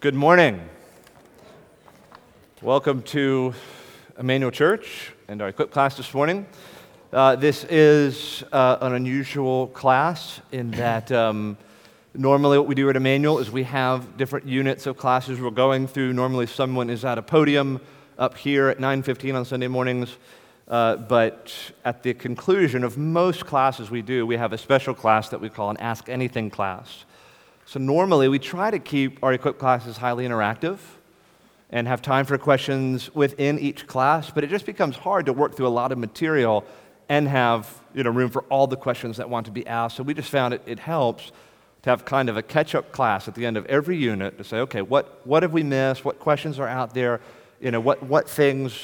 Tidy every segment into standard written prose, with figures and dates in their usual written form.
Good morning. Welcome to Emmanuel Church and our Equip class this morning. This is an unusual class in that normally what we do at Emmanuel is we have different units of classes we're going through. Normally someone is at a podium up here at 9:15 on Sunday mornings, but at the conclusion of most classes we do, we have a special class that we call an Ask Anything class. So normally we try to keep our Equip classes highly interactive and have time for questions within each class, but it just becomes hard to work through a lot of material and have room for all the questions that want to be asked. So we just found it helps to have kind of a catch-up class at the end of every unit to say, okay, what have we missed? What questions are out there? What things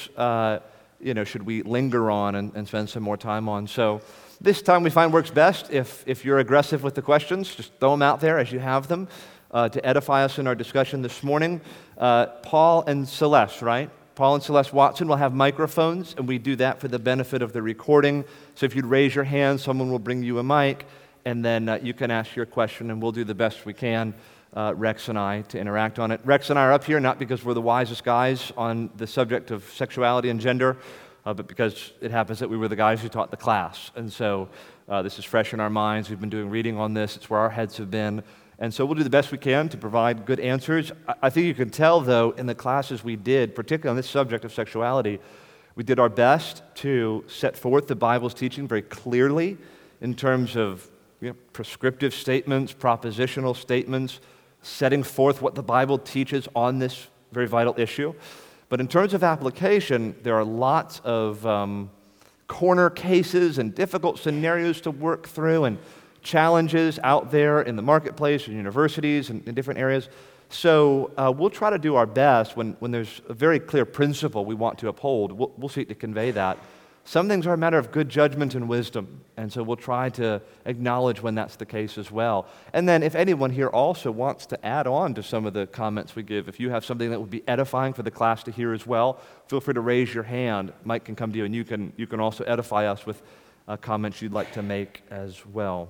should we linger on and spend some more time on? So this time we find works best if you're aggressive with the questions, just throw them out there as you have them to edify us in our discussion this morning. Paul and Celeste, right? Paul and Celeste Watson will have microphones, and we do that for the benefit of the recording. So if you'd raise your hand, someone will bring you a mic, and then you can ask your question, and we'll do the best we can, Rex and I, to interact on it. Rex and I are up here not because we're the wisest guys on the subject of sexuality and gender, but because it happens that we were the guys who taught the class. And so this is fresh in our minds. We've been doing reading on this. It's where our heads have been. And so we'll do the best we can to provide good answers. I think you can tell, though, in the classes we did, particularly on this subject of sexuality, we did our best to set forth the Bible's teaching very clearly in terms of prescriptive statements, propositional statements, setting forth what the Bible teaches on this very vital issue. But in terms of application, there are lots of corner cases and difficult scenarios to work through and challenges out there in the marketplace and universities and in different areas. So we'll try to do our best when there's a very clear principle we want to uphold. We'll seek to convey that. Some things are a matter of good judgment and wisdom, and so we'll try to acknowledge when that's the case as well. And then if anyone here also wants to add on to some of the comments we give, if you have something that would be edifying for the class to hear as well, feel free to raise your hand. Mike can come to you, and you can also edify us with comments you'd like to make as well.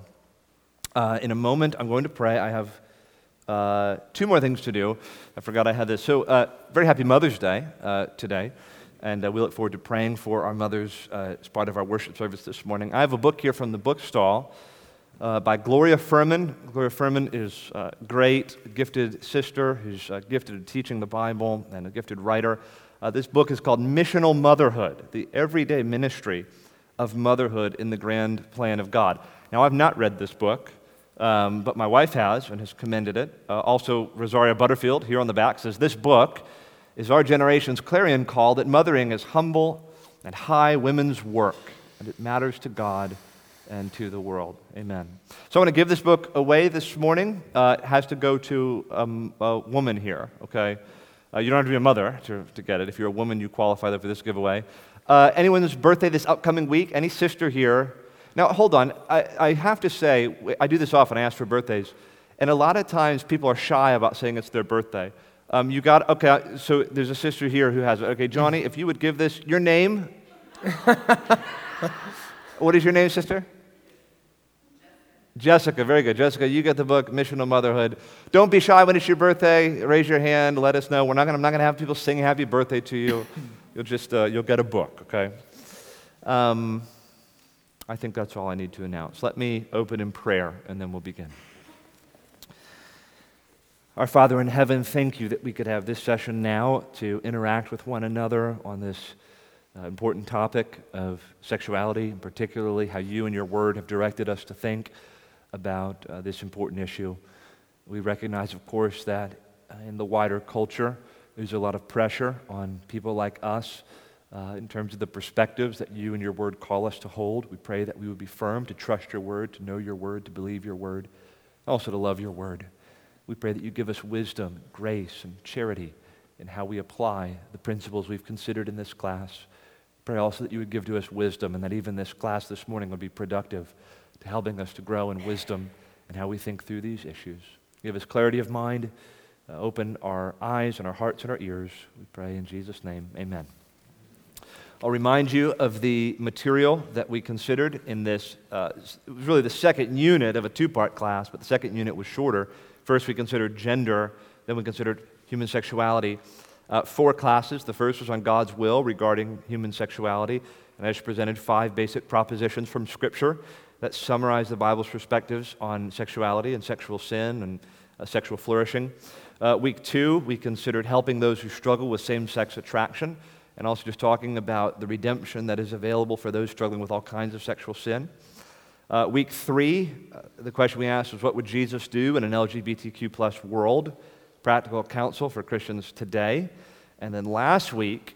In a moment, I'm going to pray. I have two more things to do. I forgot I had this. So very happy Mother's Day today. And we look forward to praying for our mothers as part of our worship service this morning. I have a book here from the bookstall by Gloria Furman. Gloria Furman is a great, gifted sister who's gifted at teaching the Bible and a gifted writer. This book is called Missional Motherhood, the everyday ministry of motherhood in the grand plan of God. Now, I've not read this book, but my wife has and has commended it. Also, Rosaria Butterfield here on the back says, this book is our generation's clarion call that mothering is humble and high women's work, and it matters to God and to the world. Amen. So I want to give this book away this morning. It has to go to a woman here, okay? You don't have to be a mother to get it. If you're a woman, you qualify for this giveaway. Anyone's birthday this upcoming week? Any sister here? Now, hold on. I have to say, I do this often. I ask for birthdays, and a lot of times people are shy about saying it's their birthday. Okay, so there's a sister here who has it. Okay, Johnny, if you would give this, your name? What is your name, sister? Jessica, very good. Jessica, you get the book, Missional Motherhood. Don't be shy when it's your birthday. Raise your hand, let us know. I'm not going to have people sing happy birthday to you. You'll get a book, okay? I think that's all I need to announce. Let me open in prayer, and then we'll begin. Our Father in heaven, thank you that we could have this session now to interact with one another on this important topic of sexuality, and particularly how you and your word have directed us to think about this important issue. We recognize, of course, that in the wider culture, there's a lot of pressure on people like us in terms of the perspectives that you and your word call us to hold. We pray that we would be firm to trust your word, to know your word, to believe your word, also to love your word. We pray that you give us wisdom, grace, and charity in how we apply the principles we've considered in this class. Pray also that you would give to us wisdom and that even this class this morning would be productive to helping us to grow in wisdom and how we think through these issues. Give us clarity of mind, open our eyes and our hearts and our ears. We pray in Jesus' name, amen. I'll remind you of the material that we considered in this. It was really the second unit of a two-part class, but the second unit was shorter. First, we considered gender, Then we considered human sexuality. 4 classes. The first was on God's will regarding human sexuality. And I just presented 5 basic propositions from Scripture that summarize the Bible's perspectives on sexuality and sexual sin and sexual flourishing. Week 2, we considered helping those who struggle with same-sex attraction, and also just talking about the redemption that is available for those struggling with all kinds of sexual sin. Week 3, the question we asked was, what would Jesus do in an LGBTQ plus world? Practical counsel for Christians today. And then last week,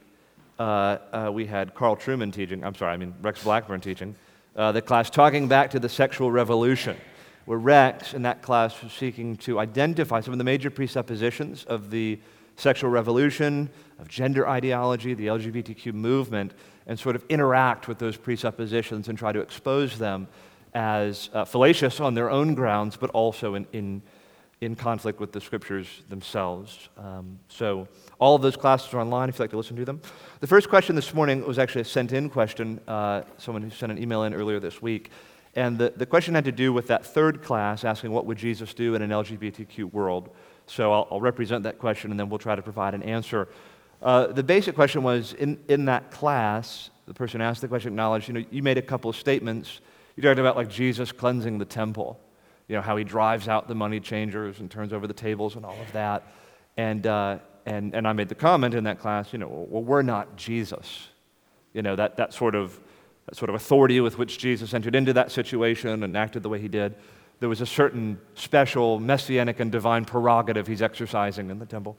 we had Carl Trueman teaching, Rex Blackburn teaching, the class talking back to the sexual revolution, where Rex in that class was seeking to identify some of the major presuppositions of the sexual revolution, of gender ideology, the LGBTQ movement, and sort of interact with those presuppositions and try to expose them as fallacious on their own grounds, but also in conflict with the Scriptures themselves. So all of those classes are online if you'd like to listen to them. The first question this morning was actually a sent-in question, someone who sent an email in earlier this week. And the question had to do with that third class, asking what would Jesus do in an LGBTQ world. So I'll represent that question, and then we'll try to provide an answer. The basic question was, in that class, the person asked the question acknowledged, you made a couple of statements. You talked about like Jesus cleansing the temple, how he drives out the money changers and turns over the tables and all of that. And I made the comment in that class, well, we're not Jesus. That sort of authority with which Jesus entered into that situation and acted the way he did. There was a certain special messianic and divine prerogative he's exercising in the temple.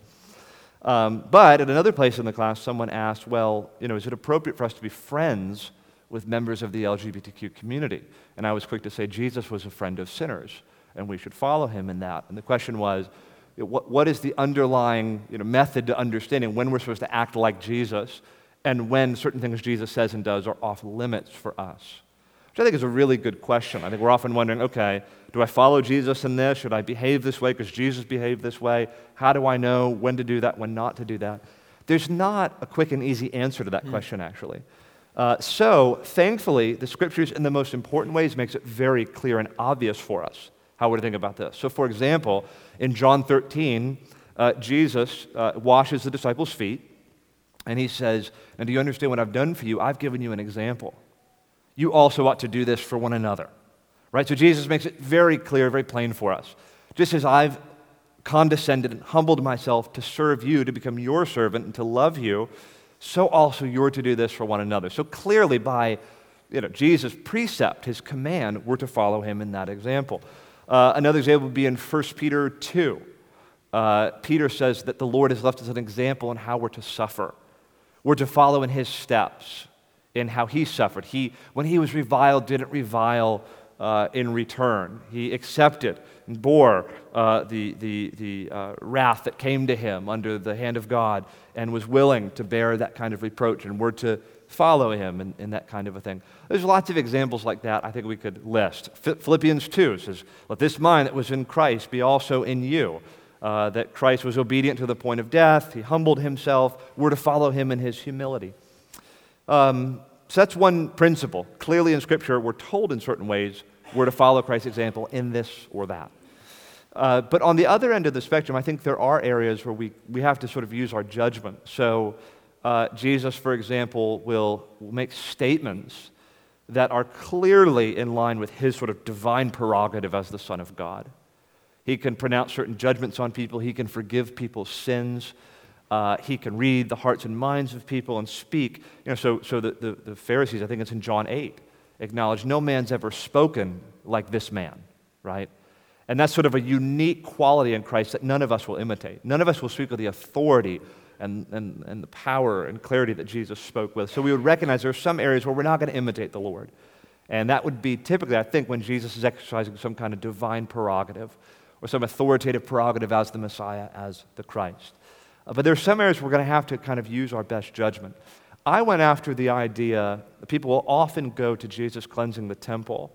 But at another place in the class, someone asked, well, is it appropriate for us to be friends with members of the LGBTQ community? And I was quick to say Jesus was a friend of sinners, and we should follow him in that. And the question was, what is the underlying method to understanding when we're supposed to act like Jesus and when certain things Jesus says and does are off limits for us? Which I think is a really good question. I think we're often wondering, okay, do I follow Jesus in this? Should I behave this way because Jesus behaved this way? How do I know when to do that, when not to do that? There's not a quick and easy answer to that question, actually. So, thankfully, the Scriptures, in the most important ways, makes it very clear and obvious for us how we're to think about this. So, for example, in John 13, Jesus washes the disciples' feet, and he says, and do you understand what I've done for you? I've given you an example. You also ought to do this for one another. Right? So Jesus makes it very clear, very plain for us. Just as I've condescended and humbled myself to serve you, to become your servant, and to love you, so also you're to do this for one another. So clearly by Jesus' precept, his command, we're to follow him in that example. Another example would be in 1 Peter 2. Peter says that the Lord has left us an example in how we're to suffer. We're to follow in his steps, in how he suffered. When he was reviled, didn't revile in return. He accepted and bore the wrath that came to him under the hand of God and was willing to bear that kind of reproach, and we're to follow him in that kind of a thing. There's lots of examples like that I think we could list. Philippians 2 says, let this mind that was in Christ be also in you. That Christ was obedient to the point of death. He humbled himself. We're to follow him in his humility. So that's one principle. Clearly in Scripture, we're told in certain ways we're to follow Christ's example in this or that. But on the other end of the spectrum, I think there are areas where we have to sort of use our judgment. So Jesus, for example, will make statements that are clearly in line with his sort of divine prerogative as the Son of God. He can pronounce certain judgments on people. He can forgive people's sins. He can read the hearts and minds of people and speak. So the Pharisees, I think it's in John 8, acknowledge no man's ever spoken like this man, right? And that's sort of a unique quality in Christ that none of us will imitate. None of us will speak with the authority and the power and clarity that Jesus spoke with. So we would recognize there are some areas where we're not going to imitate the Lord. And that would be typically, I think, when Jesus is exercising some kind of divine prerogative or some authoritative prerogative as the Messiah, as the Christ. But there are some areas we're going to have to kind of use our best judgment. I went after the idea that people will often go to Jesus cleansing the temple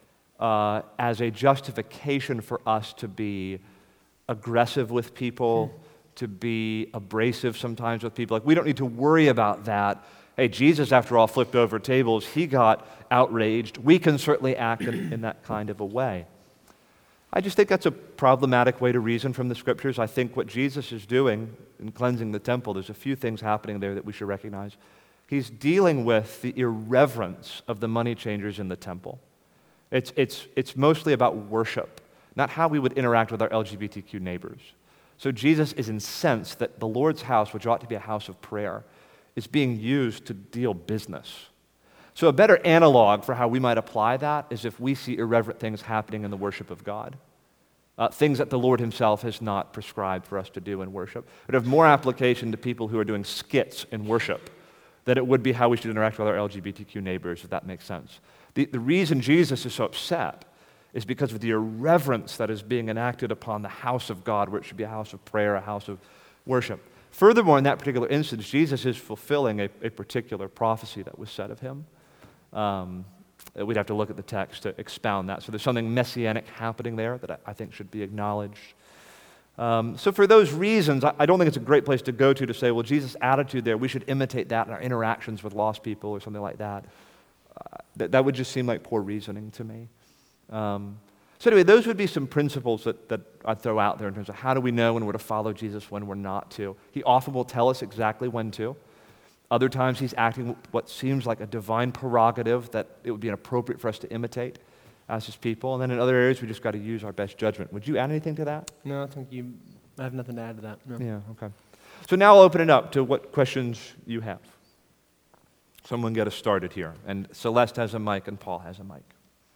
as a justification for us to be aggressive with people, to be abrasive sometimes with people. Like, we don't need to worry about that. Hey, Jesus, after all, flipped over tables. He got outraged. We can certainly act in that kind of a way. I just think that's a problematic way to reason from the Scriptures. I think what Jesus is doing in cleansing the temple, there's a few things happening there that we should recognize. He's dealing with the irreverence of the money changers in the temple. It's mostly about worship, not how we would interact with our LGBTQ neighbors. So Jesus is incensed that the Lord's house, which ought to be a house of prayer, is being used to deal business. So a better analog for how we might apply that is if we see irreverent things happening in the worship of God, things that the Lord himself has not prescribed for us to do in worship. It would have more application to people who are doing skits in worship than it would be how we should interact with our LGBTQ neighbors, if that makes sense. The reason Jesus is so upset is because of the irreverence that is being enacted upon the house of God, where it should be a house of prayer, a house of worship. Furthermore, in that particular instance, Jesus is fulfilling a particular prophecy that was said of him. We'd have to look at the text to expound that. So there's something messianic happening there that I think should be acknowledged. So for those reasons, I don't think it's a great place to go to say, well, Jesus' attitude there, we should imitate that in our interactions with lost people or something like that. That would just seem like poor reasoning to me. So anyway, those would be some principles that I'd throw out there in terms of how do we know when we're to follow Jesus, when we're not to. He often will tell us exactly when to. Other times he's acting what seems like a divine prerogative that it would be inappropriate for us to imitate as his people. And then in other areas, we just got to use our best judgment. Would you add anything to that? No, I have nothing to add to that. No. Yeah, okay. So now I'll open it up to what questions you have. Someone get us started here. And Celeste has a mic and Paul has a mic.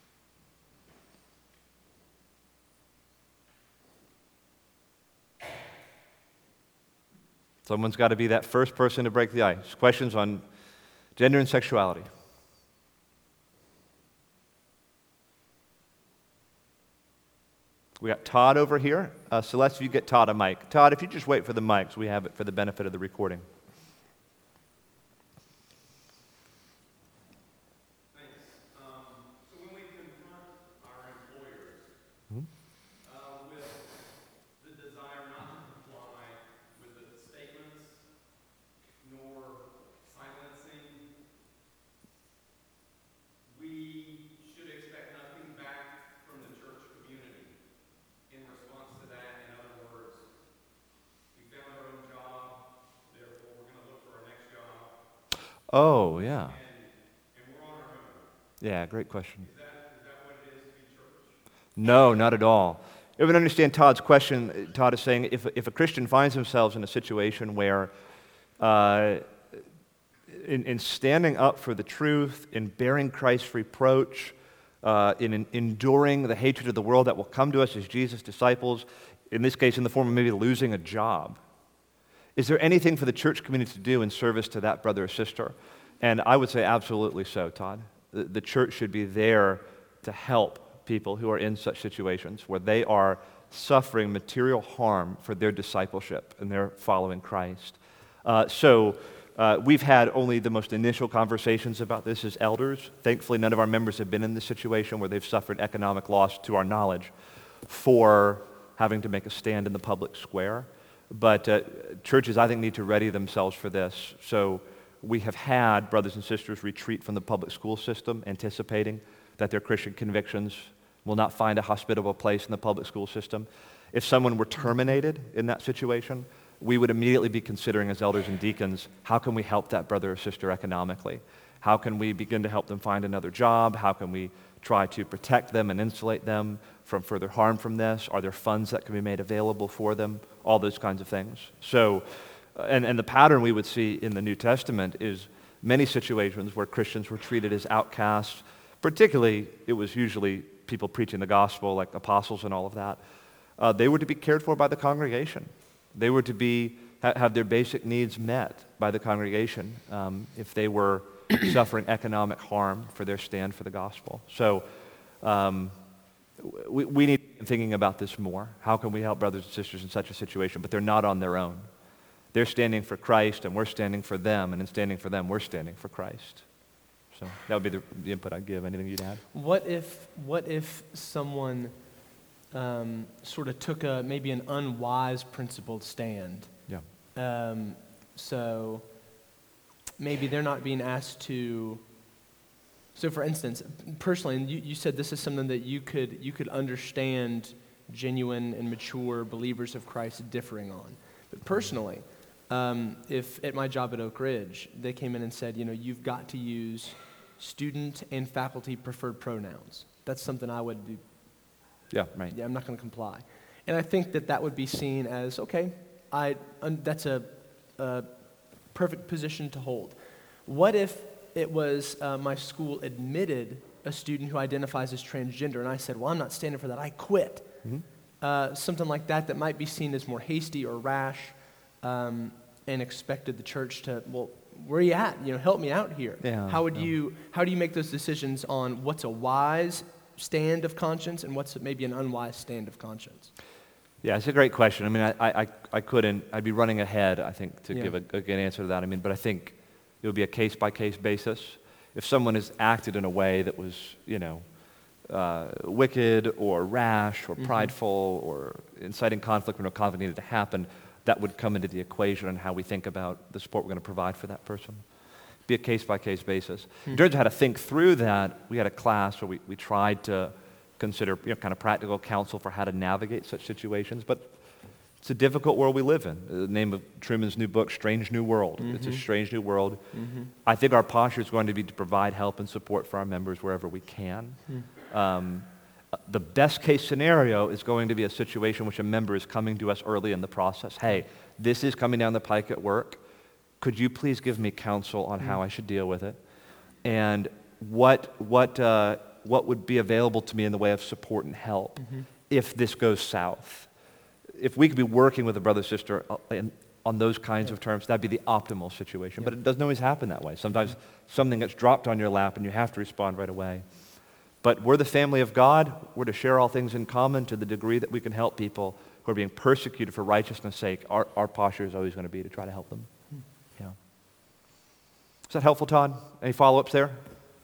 Someone's got to be that first person to break the ice. Questions on gender and sexuality. We got Todd over here. Celeste, if you get Todd a mic. Todd, if you just wait for the mic so we have it for the benefit of the recording. Oh, yeah. And we're on our own. Yeah, great question. Is that what it is to be church? No, not at all. If I understand Todd's question, Todd is saying if a Christian finds themselves in a situation where in standing up for the truth, in bearing Christ's reproach, in enduring the hatred of the world that will come to us as Jesus' disciples, in this case in the form of maybe losing a job, is there anything for the church community to do in service to that brother or sister? And I would say absolutely so, Todd. The church should be there to help people who are in such situations where they are suffering material harm for their discipleship and their following Christ. We've had only the most initial conversations about this as elders. Thankfully, none of our members have been in this situation where they've suffered economic loss, to our knowledge, for having to make a stand in the public square. But churches, I think, need to ready themselves for this. So we have had brothers and sisters retreat from the public school system, anticipating that their Christian convictions will not find a hospitable place in the public school system. If someone were terminated in that situation, we would immediately be considering as elders and deacons, how can we help that brother or sister economically? How can we begin to help them find another job? How can we try to protect them and insulate them from further harm from this? Are there funds that can be made available for them? All those kinds of things. So, and the pattern we would see in the New Testament is many situations where Christians were treated as outcasts. Particularly, it was usually people preaching the gospel, like apostles and all of that. They were to be cared for by the congregation. They were to have their basic needs met by the congregation if they were suffering economic harm for their stand for the gospel. So we need to be thinking about this more. How can we help brothers and sisters in such a situation? But they're not on their own. They're standing for Christ, and we're standing for them, and in standing for them, we're standing for Christ. So that would be the input I'd give. Anything you'd add? What if someone sort of took maybe an unwise principled stand? Yeah. So maybe they're not being asked to So, for instance, personally, and you said this is something that you could understand genuine and mature believers of Christ differing on. But personally, if at my job at Oak Ridge, they came in and said, you've got to use student and faculty preferred pronouns. That's something I would do. Yeah, right. Yeah, I'm not going to comply. And I think that would be seen as, okay, that's a perfect position to hold. What if it was my school admitted a student who identifies as transgender, and I said, well, I'm not standing for that, I quit. Mm-hmm. Something like that might be seen as more hasty or rash, and expected the church to, well, where are you at? Help me out here. Yeah, how do you make those decisions on what's a wise stand of conscience and what's maybe an unwise stand of conscience? Yeah, it's a great question. I mean, I couldn't, I'd be running ahead, I think, to give a good answer to that. I mean, but I think it would be a case-by-case basis. If someone has acted in a way that was, wicked or rash or prideful or inciting conflict when no conflict needed to happen, that would come into the equation on how we think about the support we're going to provide for that person. Be a case-by-case basis. In terms of how to think through that, we had a class where we tried to consider kind of practical counsel for how to navigate such situations, but it's a difficult world we live in. The name of Truman's new book, Strange New World. Mm-hmm. It's a strange new world. Mm-hmm. I think our posture is going to be to provide help and support for our members wherever we can. The best case scenario is going to be a situation in which a member is coming to us early in the process. Hey, this is coming down the pike at work. Could you please give me counsel on how I should deal with it? And what would be available to me in the way of support and help if this goes south? If we could be working with a brother or sister on those kinds of terms, that'd be the optimal situation. But it doesn't always happen that way. Sometimes something gets dropped on your lap and you have to respond right away. But we're the family of God. We're to share all things in common to the degree that we can help people who are being persecuted for righteousness' sake. Our posture is always going to be to try to help them. Yeah. Is that helpful, Todd? Any follow-ups there?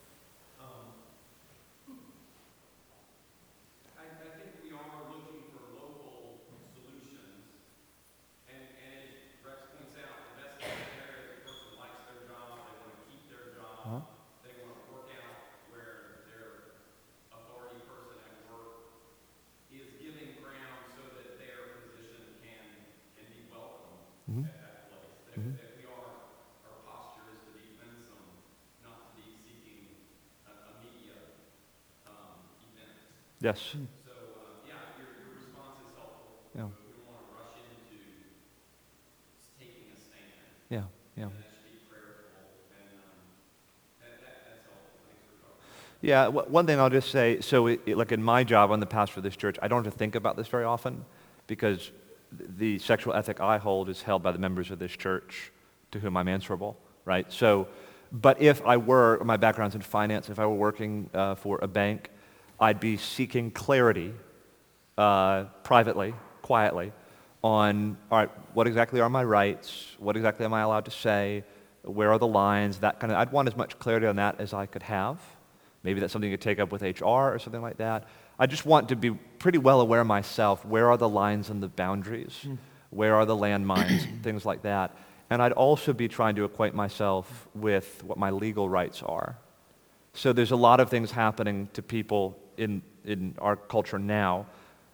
Yes. So, your response is helpful. Yeah. We don't want to rush into taking a stand. Yeah. And that should be prayerful, and that's helpful. Thanks for talking. Yeah, one thing I'll just say, so like in my job, I'm the pastor of this church, I don't have to think about this very often because the sexual ethic I hold is held by the members of this church to whom I'm answerable, right? So, but if I were, my background's in finance, if I were working for a bank, I'd be seeking clarity privately, quietly, on, all right, what exactly are my rights? What exactly am I allowed to say? Where are the lines? That kind of, I'd want as much clarity on that as I could have. Maybe that's something you could take up with HR or something like that. I just want to be pretty well aware myself, where are the lines and the boundaries? Where are the landmines? Things like that. And I'd also be trying to acquaint myself with what my legal rights are. So there's a lot of things happening to people in our culture now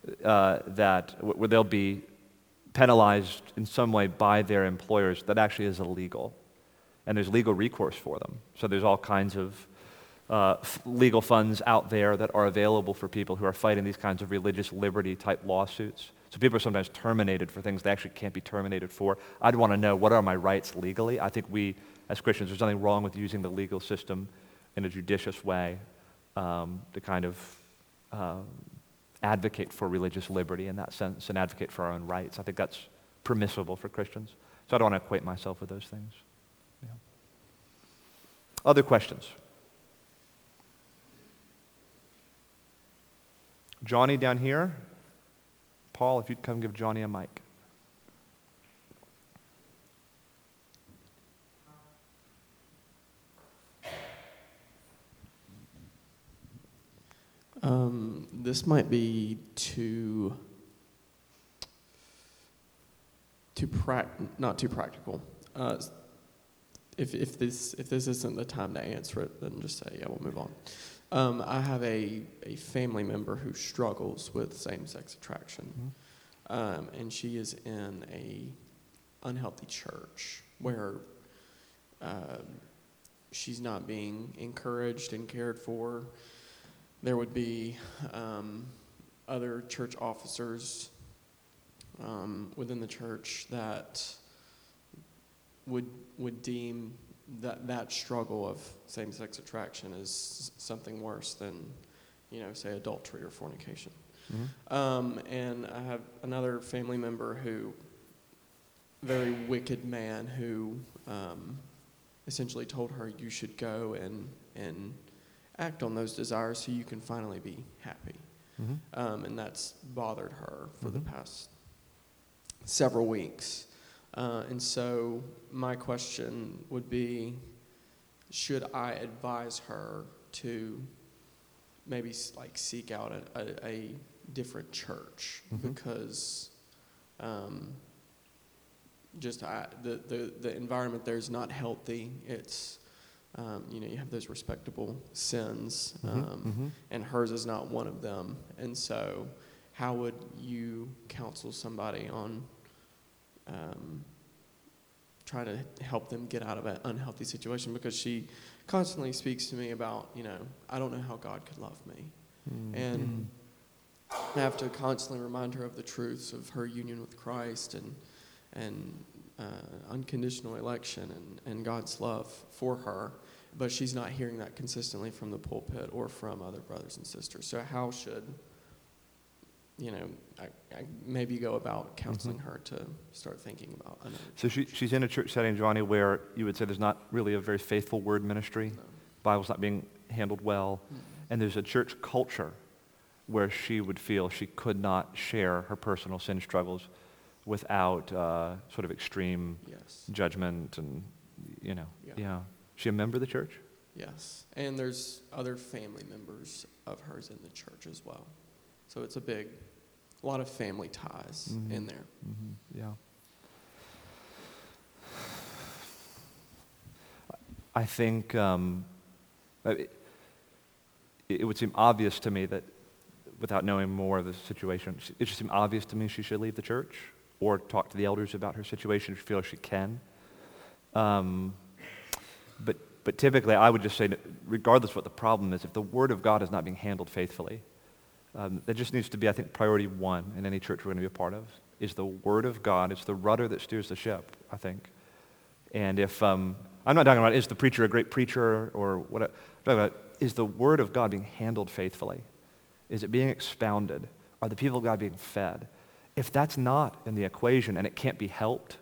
where they'll be penalized in some way by their employers that actually is illegal. And there's legal recourse for them. So there's all kinds of legal funds out there that are available for people who are fighting these kinds of religious liberty type lawsuits. So people are sometimes terminated for things they actually can't be terminated for. I'd want to know, what are my rights legally? I think we, as Christians, there's nothing wrong with using the legal system in a judicious way to kind of advocate for religious liberty in that sense and advocate for our own rights. I think that's permissible for Christians. So I don't want to equate myself with those things. Yeah. Other questions? Johnny down here. Paul, if you'd come give Johnny a mic. This might be not too practical. if this isn't the time to answer it, then just say, yeah, we'll move on. I have a family member who struggles with same-sex attraction, and she is in a unhealthy church where she's not being encouraged and cared for. There would be other church officers within the church that would deem that struggle of same-sex attraction as something worse than, say adultery or fornication. And I have another family member who, very wicked man who essentially told her, you should go and act on those desires so you can finally be happy. And that's bothered her for the past several weeks. And so my question would be, should I advise her to maybe seek out a different church? Because the environment there is not healthy. It's you have those respectable sins, and hers is not one of them. And so how would you counsel somebody on try to help them get out of an unhealthy situation? Because she constantly speaks to me about, I don't know how God could love me. And I have to constantly remind her of the truths of her union with Christ and unconditional election and God's love for her. But she's not hearing that consistently from the pulpit or from other brothers and sisters. So how should, I maybe go about counseling her to start thinking about another So she's in a church setting, Johnny, where you would say there's not really a very faithful word ministry. No. Bible's not being handled well. And there's a church culture where she would feel she could not share her personal sin struggles without sort of extreme judgment and, Yeah. She a member of the church? Yes. And there's other family members of hers in the church as well. So it's a lot of family ties in there. Yeah. I think it would seem obvious to me that, without knowing more of the situation, it should seem obvious to me she should leave the church or talk to the elders about her situation if she feels she can. But typically, I would just say, that regardless of what the problem is, if the Word of God is not being handled faithfully, that just needs to be, I think, priority one in any church we're going to be a part of, is the Word of God. It's the rudder that steers the ship, I think. And if, I'm not talking about, is the preacher a great preacher or what, I'm talking about, is the Word of God being handled faithfully? Is it being expounded? Are the people of God being fed? If that's not in the equation and it can't be helped,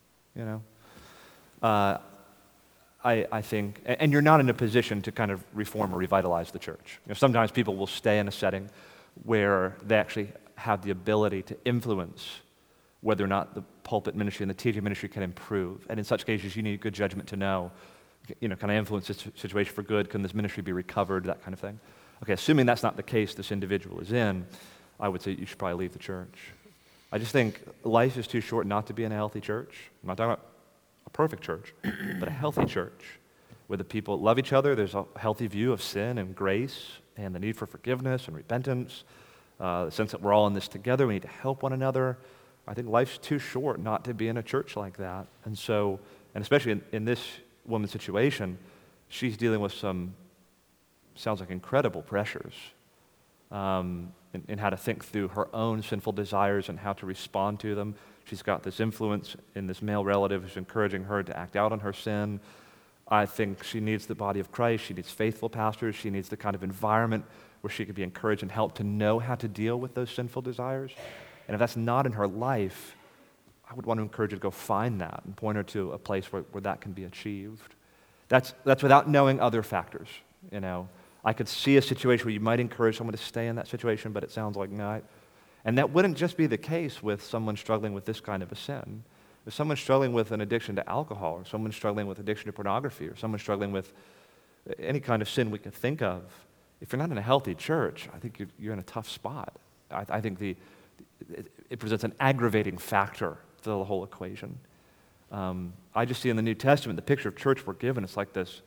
I think, and you're not in a position to kind of reform or revitalize the church. Sometimes people will stay in a setting where they actually have the ability to influence whether or not the pulpit ministry and the teaching ministry can improve. And in such cases, you need good judgment to know, can I influence this situation for good? Can this ministry be recovered? That kind of thing. Okay, assuming that's not the case this individual is in, I would say you should probably leave the church. I just think life is too short not to be in a healthy church. I'm not talking about a perfect church, but a healthy church where the people love each other. There's a healthy view of sin and grace and the need for forgiveness and repentance, the sense that we're all in this together. We need to help one another. I think life's too short not to be in a church like that. And so, and especially in this woman's situation, she's dealing with some, sounds like incredible pressures in how to think through her own sinful desires and how to respond to them. She's got this influence in this male relative who's encouraging her to act out on her sin. I think she needs the body of Christ. She needs faithful pastors. She needs the kind of environment where she could be encouraged and helped to know how to deal with those sinful desires. And if that's not in her life, I would want to encourage her to go find that and point her to a place where that can be achieved. That's without knowing other factors. I could see a situation where you might encourage someone to stay in that situation, but it sounds like not. And that wouldn't just be the case with someone struggling with this kind of a sin. If someone's struggling with an addiction to alcohol, or someone's struggling with addiction to pornography, or someone's struggling with any kind of sin we could think of, if you're not in a healthy church, I think you're in a tough spot. I think it presents an aggravating factor to the whole equation. I just see in the New Testament, the picture of church we're given, it's like this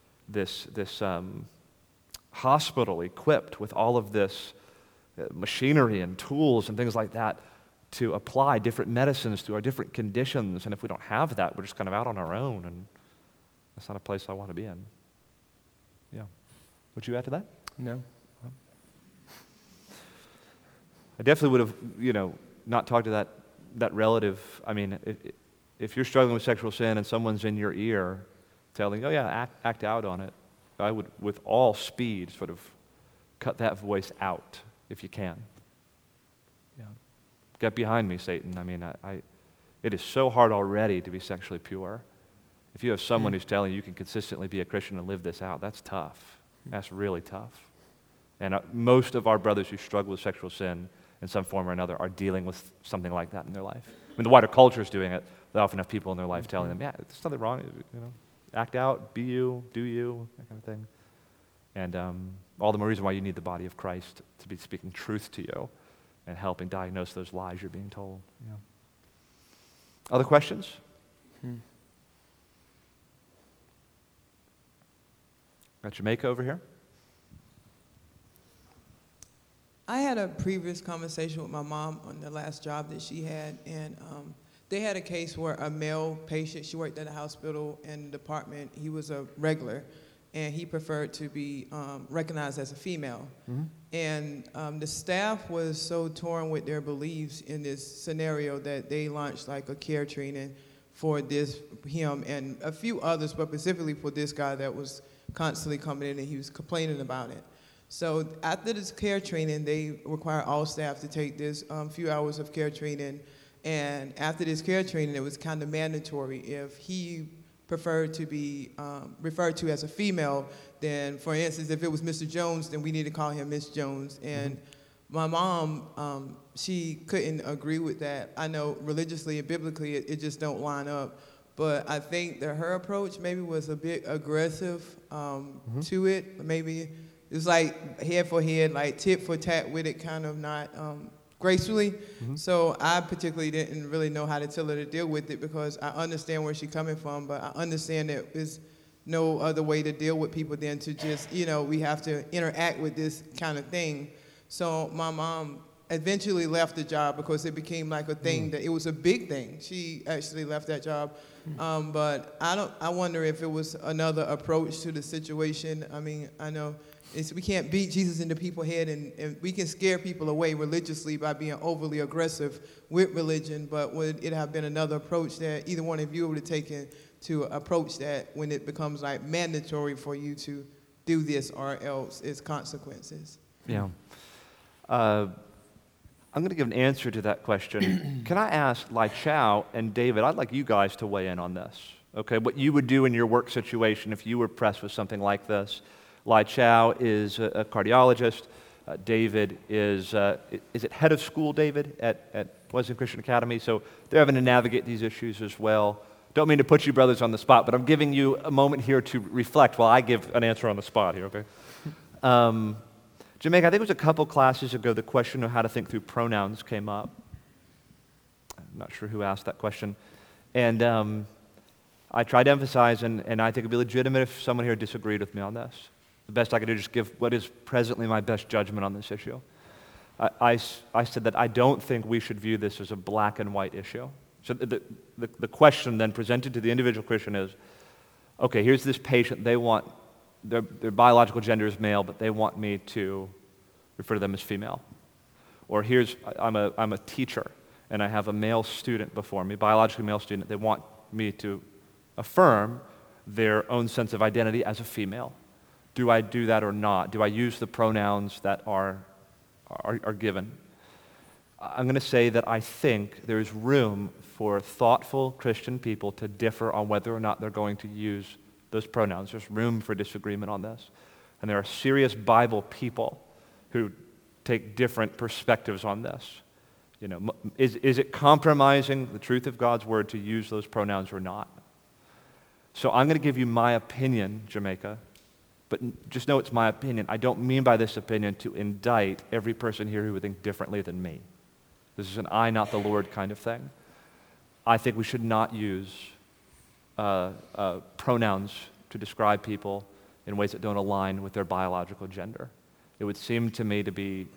hospital equipped with all of this machinery and tools and things like that to apply different medicines to our different conditions. And if we don't have that, we're just kind of out on our own, and that's not a place I want to be in. Yeah. Would you add to that? No. I definitely would have, not talked to that relative. I mean, if you're struggling with sexual sin and someone's in your ear telling, oh yeah, act out on it, I would, with all speed, sort of cut that voice out if you can. Yeah. Get behind me, Satan. I mean, it is so hard already to be sexually pure. If you have someone who's telling you can consistently be a Christian and live this out, that's tough. That's really tough. And most of our brothers who struggle with sexual sin in some form or another are dealing with something like that in their life. I mean, the wider culture is doing it. They often have people in their life telling them, yeah, there's nothing wrong, act out, be you, do you, that kind of thing. And all the more reason why you need the body of Christ to be speaking truth to you and helping diagnose those lies you're being told. Yeah. Other questions? Got Jamaica over here. I had a previous conversation with my mom on the last job that she had, and they had a case where a male patient, she worked at a hospital in the department, he was a regular, and he preferred to be recognized as a female. Mm-hmm. And the staff was so torn with their beliefs in this scenario that they launched like a care training for him and a few others, but specifically for this guy that was constantly coming in and he was complaining about it. So after this care training, they require all staff to take this few hours of care training. And after this care training, it was kind of mandatory. If he preferred to be referred to as a female, then, for instance, if it was Mr. Jones, then we need to call him Miss Jones. And my mom, she couldn't agree with that. I know religiously and biblically it just don't line up. But I think that her approach maybe was a bit aggressive to it. Maybe it's like head for head, like tit for tat with it, kind of not gracefully. Mm-hmm. So I particularly didn't really know how to tell her to deal with it because I understand where she's coming from, but I understand that there's no other way to deal with people than to just, we have to interact with this kind of thing. So my mom eventually left the job because it became like a thing that it was a big thing. She actually left that job. But I wonder if it was another approach to the situation. I mean, I know we can't beat Jesus into people's head, and we can scare people away religiously by being overly aggressive with religion, but would it have been another approach that either one of you would have taken to approach that when it becomes like mandatory for you to do this or else it's consequences? Yeah. I'm going to give an answer to that question. Can I ask Lai Chao and David, I'd like you guys to weigh in on this, okay? What you would do in your work situation if you were pressed with something like this. Lai Chao is a cardiologist. David is it head of school, David, at Wesleyan Christian Academy? So they're having to navigate these issues as well. Don't mean to put you brothers on the spot, but I'm giving you a moment here to reflect while I give an answer on the spot here, okay? Jamaica, I think it was a couple classes ago, the question of how to think through pronouns came up. I'm not sure who asked that question. And I tried to emphasize, and I think it would be legitimate if someone here disagreed with me on this. The best I could do is just give what is presently my best judgment on this issue. I said that I don't think we should view this as a black and white issue. So the question then presented to the individual Christian is, okay, here's this patient, they want, their biological gender is male, but they want me to refer to them as female. Or I'm a teacher, and I have a male student before me, biologically male student, they want me to affirm their own sense of identity as a female. Do I do that or not? Do I use the pronouns that are given? I'm going to say that I think there's room for thoughtful Christian people to differ on whether or not they're going to use those pronouns. There's room for disagreement on this. And there are serious Bible people who take different perspectives on this. Is it compromising the truth of God's word to use those pronouns or not? So I'm going to give you my opinion, Jamaica, but just know it's my opinion. I don't mean by this opinion to indict every person here who would think differently than me. This is an I, not the Lord kind of thing. I think we should not use pronouns to describe people in ways that don't align with their biological gender. It would seem to me to be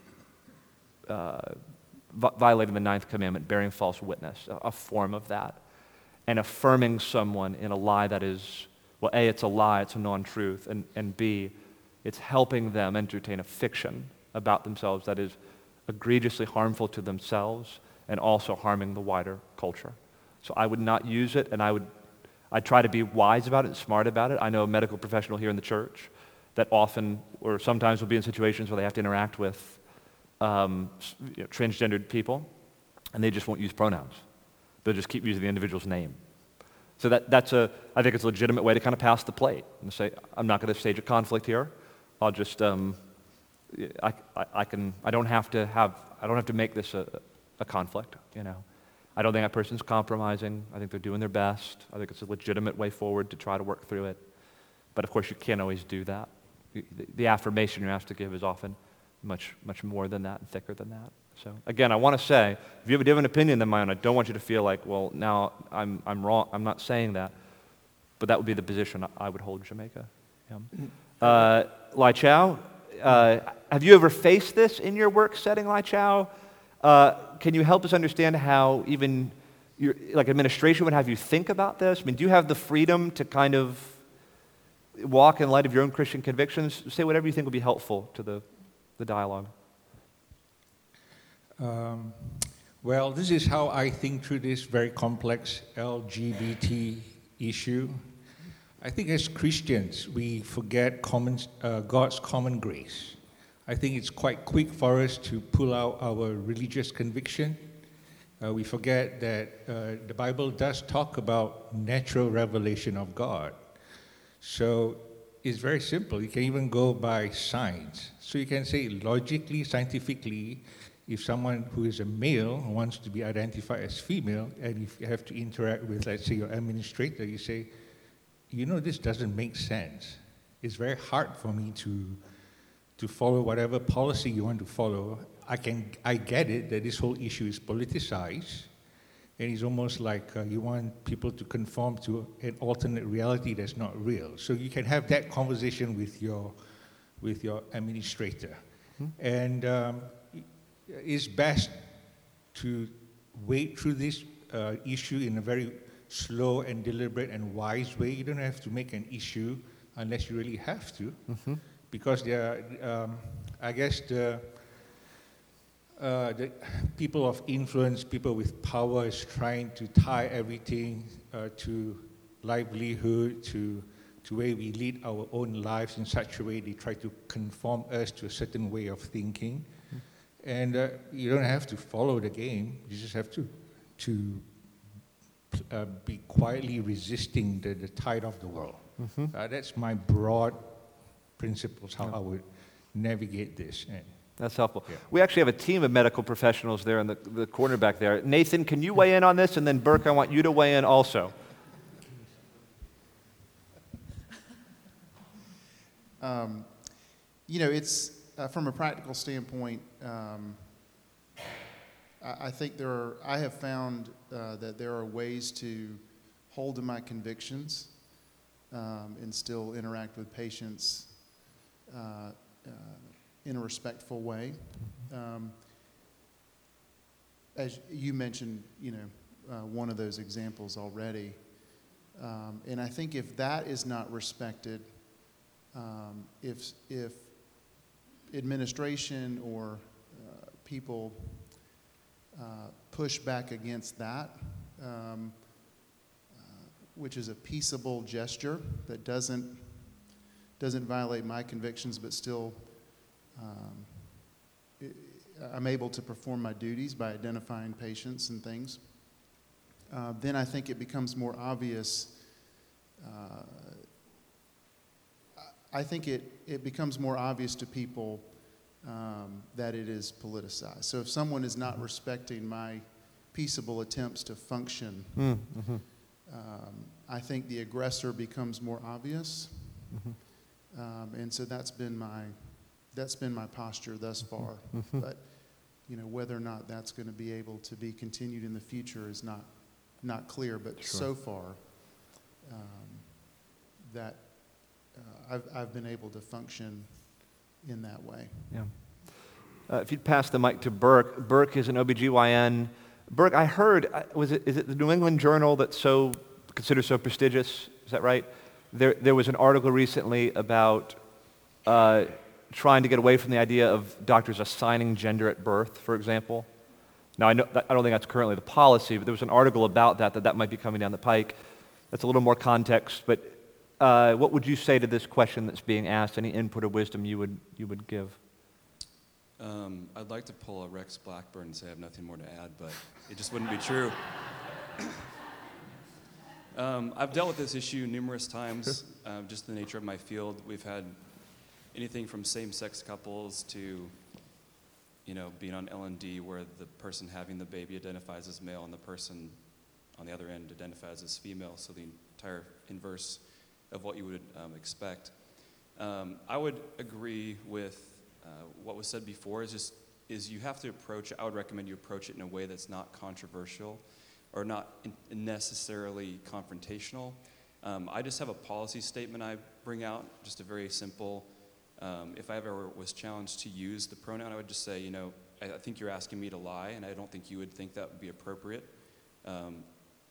violating the ninth commandment, bearing false witness, a form of that, and affirming someone in a lie that is, well, A, it's a lie, it's a non-truth, and B, it's helping them entertain a fiction about themselves that is egregiously harmful to themselves and also harming the wider culture. So I would not use it, and I'd try to be wise about it and smart about it. I know a medical professional here in the church that often or sometimes will be in situations where they have to interact with transgendered people, and they just won't use pronouns. They'll just keep using the individual's name. So I think it's a legitimate way to kind of pass the plate and say, I'm not going to stage a conflict here. I'll just, I don't have to make this a conflict, you know. I don't think that person's compromising. I think they're doing their best. I think it's a legitimate way forward to try to work through it. But of course, you can't always do that. The affirmation you're asked to give is often much more than that and thicker than that. So again, I want to say, if you have a different opinion than mine, I don't want you to feel like, well, now I'm wrong. I'm not saying that. But that would be the position I would hold Jamaica. Yeah. Lai Chao, have you ever faced this in your work setting, Lai Chao? Can you help us understand how even your administration would have you think about this? I mean, do you have the freedom to kind of walk in light of your own Christian convictions? Say whatever you think would be helpful to the dialogue. Well, this is how I think through this very complex LGBT issue. I think as Christians, we forget God's common grace. I think it's quite quick for us to pull out our religious conviction. We forget that the Bible does talk about natural revelation of God. So it's very simple. You can even go by science. So you can say logically, scientifically, if someone who is a male wants to be identified as female, and if you have to interact with, let's say, your administrator, you say, you know, this doesn't make sense. It's very hard for me to follow whatever policy you want to follow. I get it that this whole issue is politicized, and it's almost like you want people to conform to an alternate reality that's not real. So you can have that conversation with your administrator. And it's best to wade through this issue in a very slow and deliberate and wise way. You don't have to make an issue unless you really have to, because there are, I guess, the people of influence, people with power is trying to tie everything to livelihood, to where we lead our own lives in such a way they try to conform us to a certain way of thinking. And you don't have to follow the game. You just have to be quietly resisting the tide of the world. That's my broad principles, how I would navigate this. And that's helpful. Yeah. We actually have a team of medical professionals there in the corner back there. Nathan, can you weigh in on this? And then Burke, I want you to weigh in also. It's from a practical standpoint, I think I have found that there are ways to hold to my convictions and still interact with patients in a respectful way. As you mentioned, one of those examples already. And I think if that is not respected, if administration or people push back against that, which is a peaceable gesture that doesn't violate my convictions, but still I'm able to perform my duties by identifying patients and things, then I think it becomes more obvious. I think it becomes more obvious to people that it is politicized. So if someone is not respecting my peaceable attempts to function, I think the aggressor becomes more obvious. And so that's been my posture thus far. But whether or not that's going to be able to be continued in the future is not clear. But so far, that I've been able to function in that way. Yeah. If you'd pass the mic to Burke. Burke is an OBGYN. Burke, I heard, is it the New England Journal that's considered so prestigious? Is that right? There was an article recently about trying to get away from the idea of doctors assigning gender at birth, for example. Now, I don't think that's currently the policy, but there was an article about that might be coming down the pike. That's a little more context, but what would you say to this question that's being asked? Any input or wisdom you would give? I'd like to pull a Rex Blackburn and say I have nothing more to add, but it just wouldn't be true. I've dealt with this issue numerous times, just the nature of my field. We've had anything from same-sex couples to, being on L&D where the person having the baby identifies as male and the person on the other end identifies as female, so the entire inverse of what you would expect. I would agree with what was said before is you have to I would recommend you approach it in a way that's not controversial or not necessarily confrontational. I just have a policy statement I bring out, just a very simple, if I ever was challenged to use the pronoun, I would just say, I think you're asking me to lie, and I don't think you would think that would be appropriate. I'm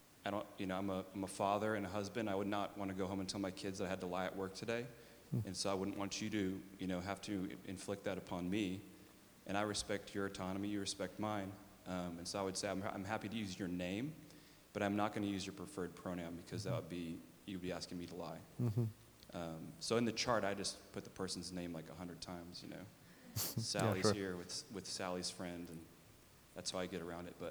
a father and a husband. I would not want to go home and tell my kids that I had to lie at work today. And so I wouldn't want you to, have to inflict that upon me. And I respect your autonomy, you respect mine. And so I would say I'm happy to use your name, but I'm not going to use your preferred pronoun because you'd be asking me to lie. Mm-hmm. So in the chart, I just put the person's name like 100 times, Sally's sure. here with Sally's friend, and that's how I get around it. But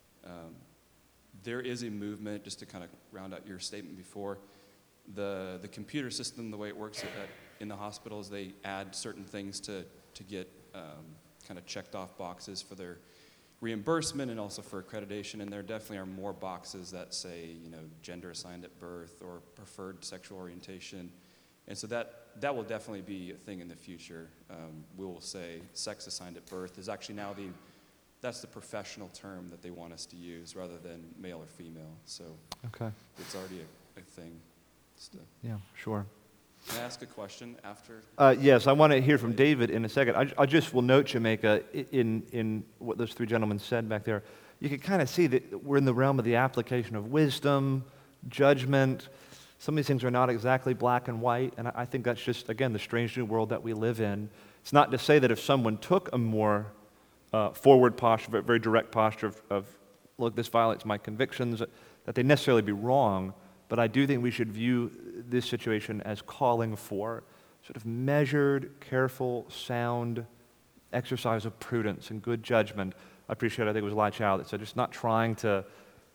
there is a movement, just to kind of round out your statement before, the computer system, the way it works in the hospitals, they add certain things to get kind of checked off boxes for their reimbursement and also for accreditation, and there definitely are more boxes that say, gender assigned at birth or preferred sexual orientation, and so that will definitely be a thing in the future. We will say sex assigned at birth is actually now that's the professional term that they want us to use rather than male or female, so Okay. it's already a thing. Yeah, sure. Can I ask a question after? Yes, I want to hear from David in a second. I just will note, Jamaica, in what those three gentlemen said back there, you can kind of see that we're in the realm of the application of wisdom, judgment. Some of these things are not exactly black and white, and I think that's just, again, the strange new world that we live in. It's not to say that if someone took a more forward posture, a very direct posture of, look, this violates my convictions, that they necessarily be wrong. But I do think we should view this situation as calling for sort of measured, careful, sound exercise of prudence and good judgment. I think it was Lai Chao that said just not trying to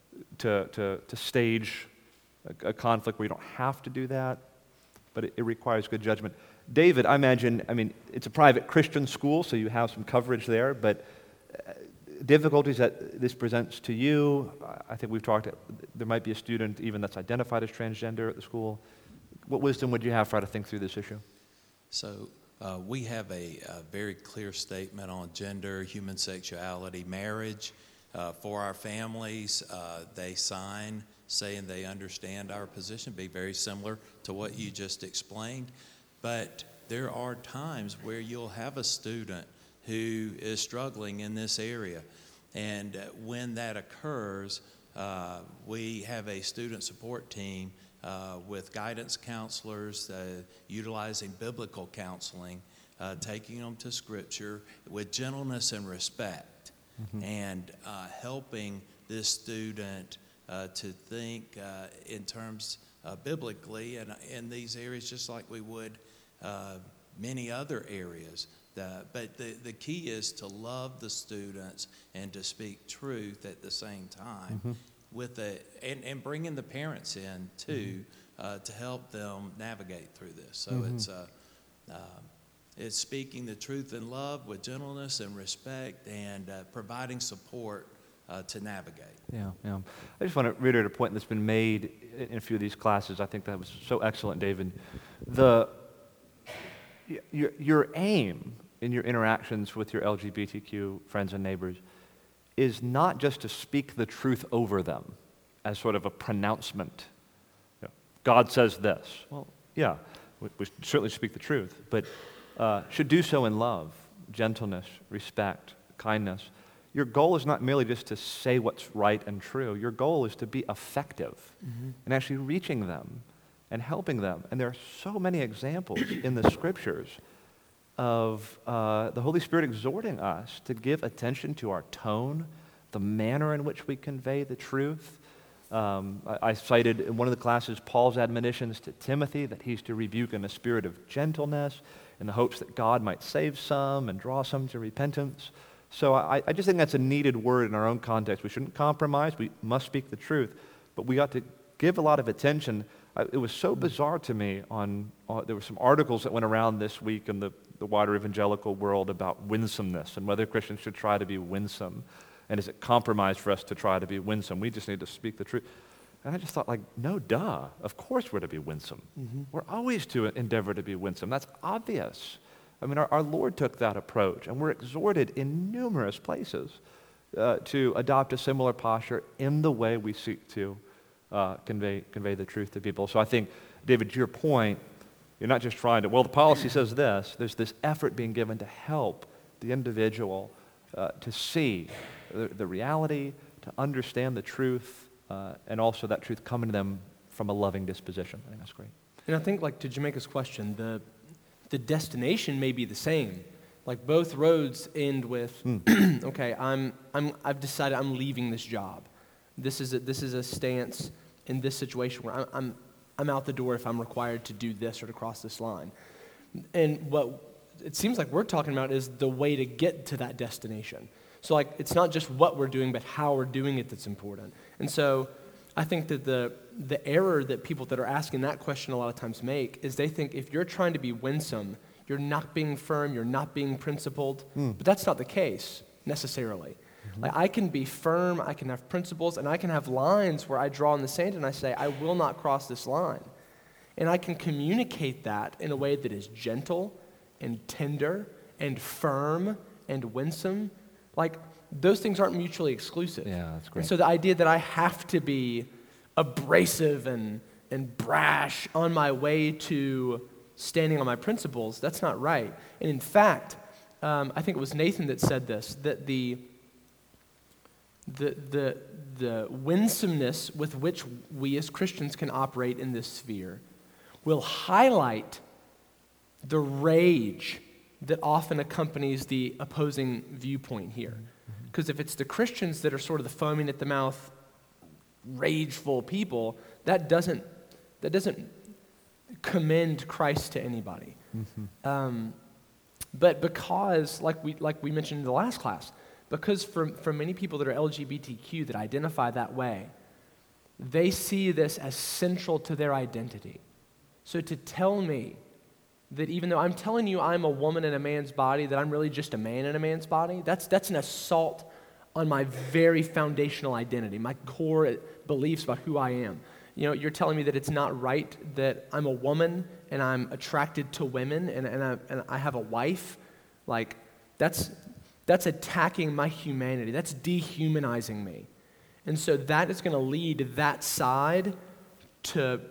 stage a conflict where you don't have to do that, but it requires good judgment. David, I imagine, it's a private Christian school, so you have some coverage there, but difficulties that this presents to you, I think we've talked, there might be a student even that's identified as transgender at the school. What wisdom would you have for how to think through this issue? So we have a very clear statement on gender, human sexuality, marriage. For our families, they sign saying they understand our position, be very similar to what you just explained. But there are times where you'll have a student who is struggling in this area. And when that occurs, we have a student support team with guidance counselors, utilizing biblical counseling, taking them to Scripture with gentleness and respect, and helping this student to think in terms biblically and in these areas just like we would many other areas. But the key is to love the students and to speak truth at the same time, and bringing the parents in too to help them navigate through this. So it's speaking the truth in love with gentleness and respect, and providing support to navigate. Yeah. I just want to reiterate a point that's been made in a few of these classes. I think that was so excellent, David. Your aim in your interactions with your LGBTQ friends and neighbors is not just to speak the truth over them as sort of a pronouncement. God says this. Well, yeah, we certainly speak the truth, but should do so in love, gentleness, respect, kindness. Your goal is not merely just to say what's right and true. Your goal is to be effective in actually reaching them and helping them. And there are so many examples in the Scriptures of the Holy Spirit exhorting us to give attention to our tone, the manner in which we convey the truth. I cited in one of the classes Paul's admonitions to Timothy that he's to rebuke in a spirit of gentleness in the hopes that God might save some and draw some to repentance. So I just think that's a needed word in our own context. We shouldn't compromise. We must speak the truth. But we ought to give a lot of attention. It was so bizarre to me there were some articles that went around this week in the wider evangelical world about winsomeness and whether Christians should try to be winsome. And is it compromise for us to try to be winsome? We just need to speak the truth. And I just thought, no, duh. Of course we're to be winsome. We're always to endeavor to be winsome. That's obvious. I mean, our Lord took that approach, and we're exhorted in numerous places to adopt a similar posture in the way we seek to convey the truth to people. So I think, David, to your point, you're not just trying to, the policy says this. There's this effort being given to help the individual to see the reality, to understand the truth, and also that truth coming to them from a loving disposition. I think that's great. And I think, to Jamaica's question, the destination may be the same. Like both roads end with, okay, I've decided I'm leaving this job. This is a stance in this situation where I'm out the door if I'm required to do this or to cross this line. And what it seems like we're talking about is the way to get to that destination. So it's not just what we're doing, but how we're doing it that's important. And so I think that the error that people that are asking that question a lot of times make is they think if you're trying to be winsome, you're not being firm, you're not being principled. But that's not the case necessarily. I can be firm, I can have principles, and I can have lines where I draw in the sand and I say, I will not cross this line. And I can communicate that in a way that is gentle and tender and firm and winsome. Those things aren't mutually exclusive. Yeah, that's great. And so the idea that I have to be abrasive and brash on my way to standing on my principles, that's not right. And in fact, I think it was Nathan that said this, that the winsomeness with which we as Christians can operate in this sphere will highlight the rage that often accompanies the opposing viewpoint here. Because if it's the Christians that are sort of the foaming at the mouth, rageful people, that doesn't commend Christ to anybody. But because, like we mentioned in the last class, because for many people that are LGBTQ that identify that way, they see this as central to their identity. So to tell me that even though I'm telling you I'm a woman in a man's body, that I'm really just a man in a man's body, that's an assault on my very foundational identity, my core beliefs about who I am. You're telling me that it's not right that I'm a woman and I'm attracted to women and I have a wife. That's attacking my humanity. That's dehumanizing me. And so that is going to lead that side to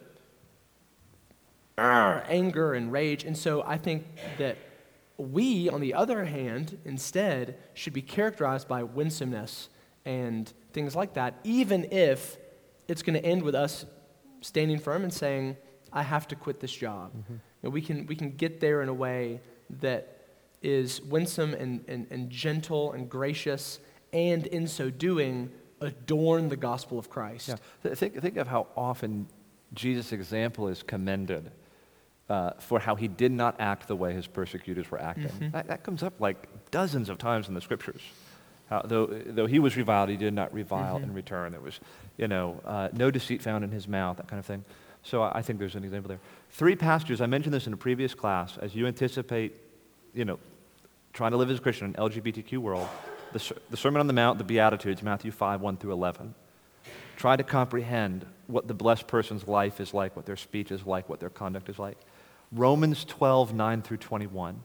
anger and rage. And so I think that we, on the other hand, instead, should be characterized by winsomeness and things like that, even if it's going to end with us standing firm and saying, I have to quit this job. We can get there in a way that is winsome and gentle and gracious, and in so doing, adorn the gospel of Christ. Yeah. Think of how often Jesus' example is commended for how he did not act the way his persecutors were acting. That comes up dozens of times in the Scriptures. How, though he was reviled, he did not revile in return. There was, no deceit found in his mouth, that kind of thing. So I think there's an example there. 3 passages, I mentioned this in a previous class, as you anticipate, trying to live as a Christian in an LGBTQ world, the Sermon on the Mount, the Beatitudes, Matthew 5, 1 through 11. Try to comprehend what the blessed person's life is like, what their speech is like, what their conduct is like. Romans 12, 9 through 21.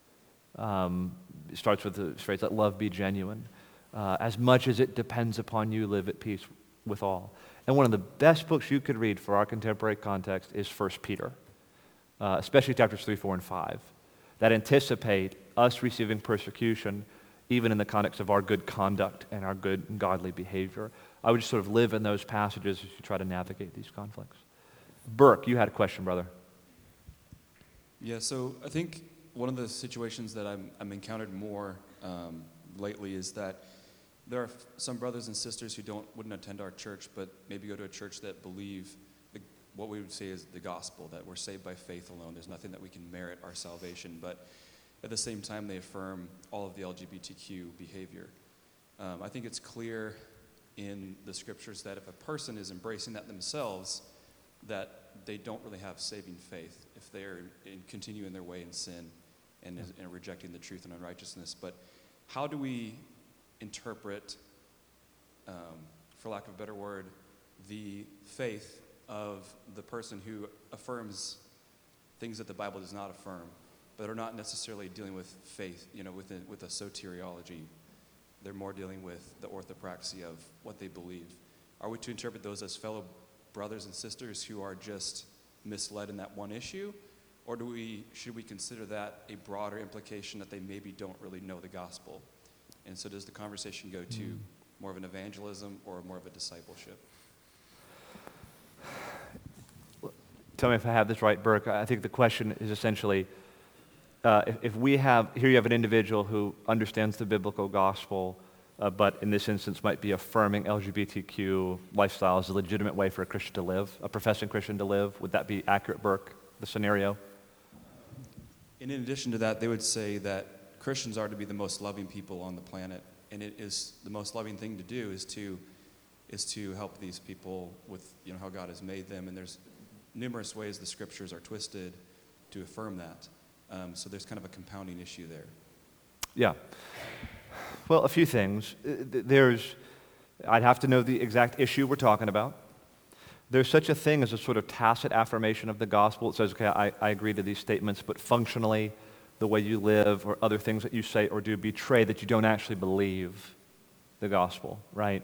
It starts with the phrase, let love be genuine. As much as it depends upon you, live at peace with all. And one of the best books you could read for our contemporary context is 1 Peter, especially chapters 3, 4, and 5, that anticipate us receiving persecution even in the context of our good conduct and our good and godly behavior. I would just sort of live in those passages as you try to navigate these conflicts. Burke, you had a question, brother. Yeah, so I think one of the situations that I'm encountered more lately is that there are some brothers and sisters who wouldn't attend our church, but maybe go to a church that believe what we would say is the gospel, that we're saved by faith alone. There's nothing that we can merit our salvation, but at the same time, they affirm all of the LGBTQ behavior. I think it's clear in the scriptures that if a person is embracing that themselves, that they don't really have saving faith if they're continue in their way in sin and rejecting the truth and unrighteousness. But how do we interpret, for lack of a better word, the faith of the person who affirms things that the Bible does not affirm, but are not necessarily dealing with faith, with a soteriology? They're more dealing with the orthopraxy of what they believe. Are we to interpret those as fellow brothers and sisters who are just misled in that one issue? Or should we consider that a broader implication that they maybe don't really know the gospel? And so does the conversation go to more of an evangelism or more of a discipleship? Tell me if I have this right, Burke. I think the question is essentially, if you have an individual who understands the biblical gospel, but in this instance might be affirming LGBTQ lifestyle as a legitimate way for a Christian to live, a professing Christian to live, would that be accurate, Burke, the scenario? And in addition to that, they would say that Christians are to be the most loving people on the planet, and it is the most loving thing to do is to help these people with how God has made them, and there's numerous ways the scriptures are twisted to affirm that. So there's kind of a compounding issue there. Yeah. Well, a few things. I'd have to know the exact issue we're talking about. There's such a thing as a sort of tacit affirmation of the gospel. It says, okay, I agree to these statements, but functionally, the way you live or other things that you say or do betray that you don't actually believe the gospel, right?